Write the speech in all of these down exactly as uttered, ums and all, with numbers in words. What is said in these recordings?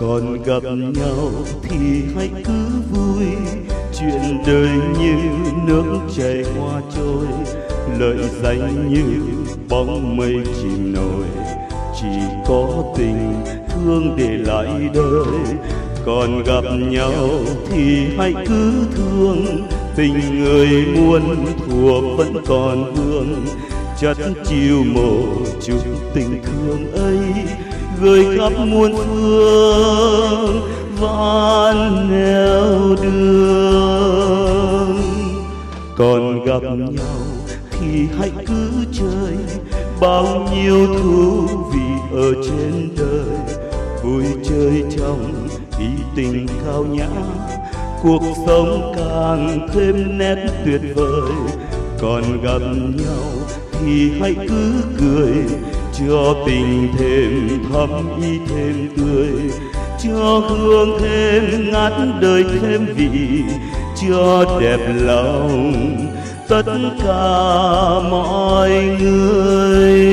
Còn gặp nhau thì hãy cứ vui, chuyện đời như nước chảy qua trôi, lợi danh như bóng mây chìm nổi. Chỉ có tình thương để lại đời. Còn gặp nhau thì hãy cứ thương, tình người muôn thuở vẫn còn vương. Chất chiều mộ chúc tình thương ấy gửi khắp muôn phương vạn nẻo đường. Còn gặp nhau thì hãy cứ chơi, bao nhiêu thú vị ở trên đời. Vui chơi trong ý tình cao nhã, cuộc sống càng thêm nét tuyệt vời. Còn gặp nhau thì hãy cứ cười, cho tình thêm thắm ý thêm tươi, cho hương thêm ngát đời thêm vị, cho đẹp lòng tất cả mọi người.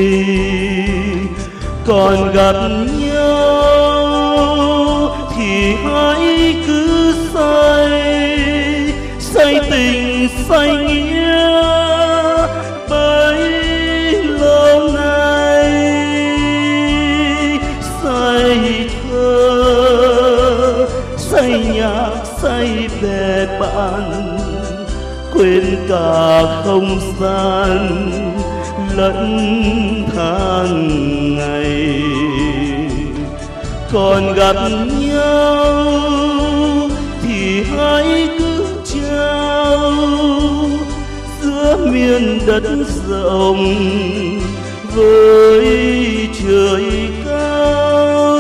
Còn gặp nhau thì hãy cứ say, say tình say nghĩa bấy lâu nay. Say thơ, say nhạc, say bè bạn, quên cả không gian lẫn tháng ngày. Còn gặp nhau thì hãy cứ trao giữa miền đất rộng với trời cao.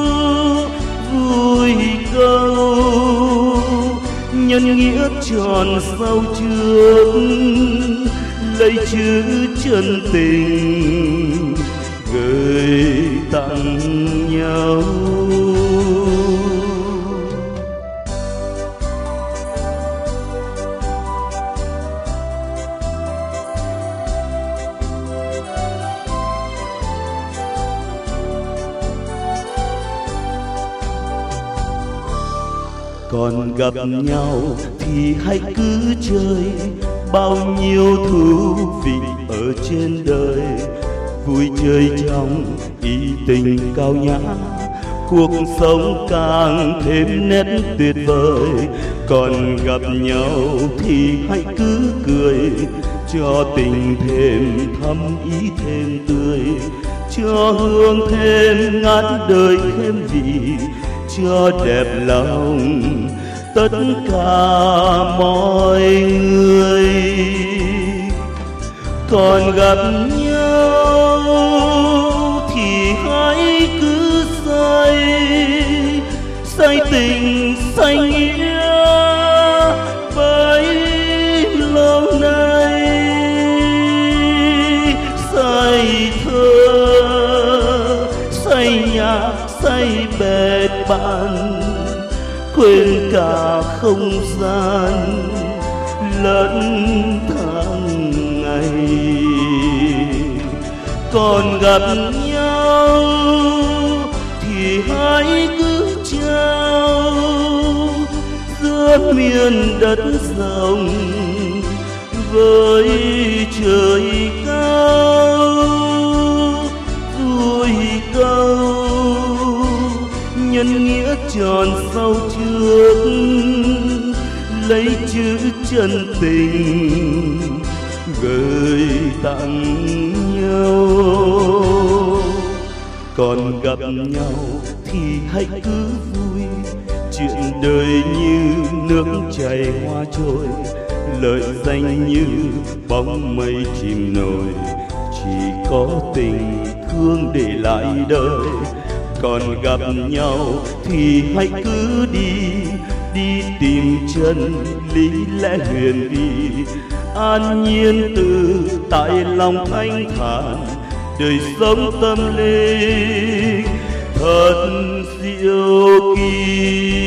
Vui câu nhân nghĩa tròn sau trước, lấy chữ chân tình gửi tặng nhau. Còn gặp nhau thì hãy cứ chơi, bao nhiêu thú vị ở trên đời. Vui chơi trong ý tình cao nhã, cuộc sống càng thêm nét tuyệt vời. Còn gặp nhau thì hãy cứ cười, cho tình thêm thắm ý thêm tươi, cho hương thêm ngát đời thêm vị, cho đẹp lòng tất cả mọi người. Còn gặp nhau thì hãy cứ say, say tình say nghĩa bấy lâu nay. Say thơ, say nhạc, say bè bạn, quên cả không gian lẫn tháng ngày. Còn gặp nhau thì hãy cứ trao giữa miền đất rộng với trời cao. Vui câu nhân nghĩa tròn sau trước, lấy chữ chân tình gửi tặng nhau. Còn gặp nhau thì hãy cứ vui, chuyện đời như nước chảy hoa trôi, lợi danh như bóng mây chìm nổi. Chỉ có tình thương để lại đời. Còn gặp nhau thì hãy cứ đi, đi tìm chân lý lẽ huyền vi, an nhiên từ tại lòng thanh thản, đời sống tâm linh thật diệu kỳ.